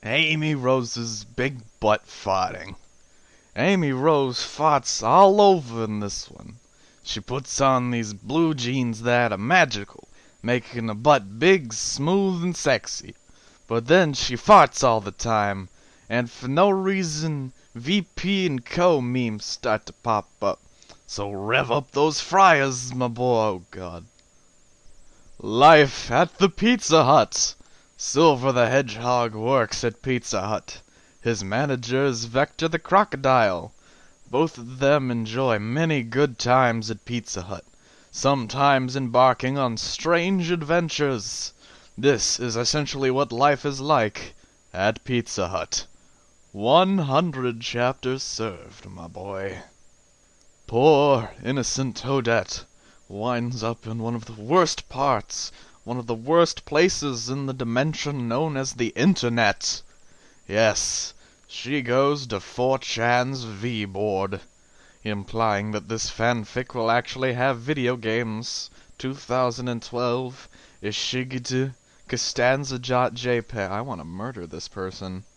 Amy Rose's big butt farting. Amy Rose farts all over in this one. She puts on these blue jeans that are magical, making her butt big, smooth, and sexy. But then she farts all the time, and for no reason, VP and Co. memes start to pop up. So rev up those fryers, my boy, oh god. Life at the Pizza Hut. Silver the Hedgehog works at Pizza Hut. His manager is Vector the Crocodile. Both of them enjoy many good times at Pizza Hut, sometimes embarking on strange adventures. This is essentially what life is like at Pizza Hut. 100 chapters served, my boy. Poor, innocent Toadette winds up in one of the worst parts, one of the worst places in the dimension known as the Internet. Yes, she goes to 4chan's V-board, implying that this fanfic will actually have video games. 2012, Ishigid Costanza.jpg. I want to murder this person.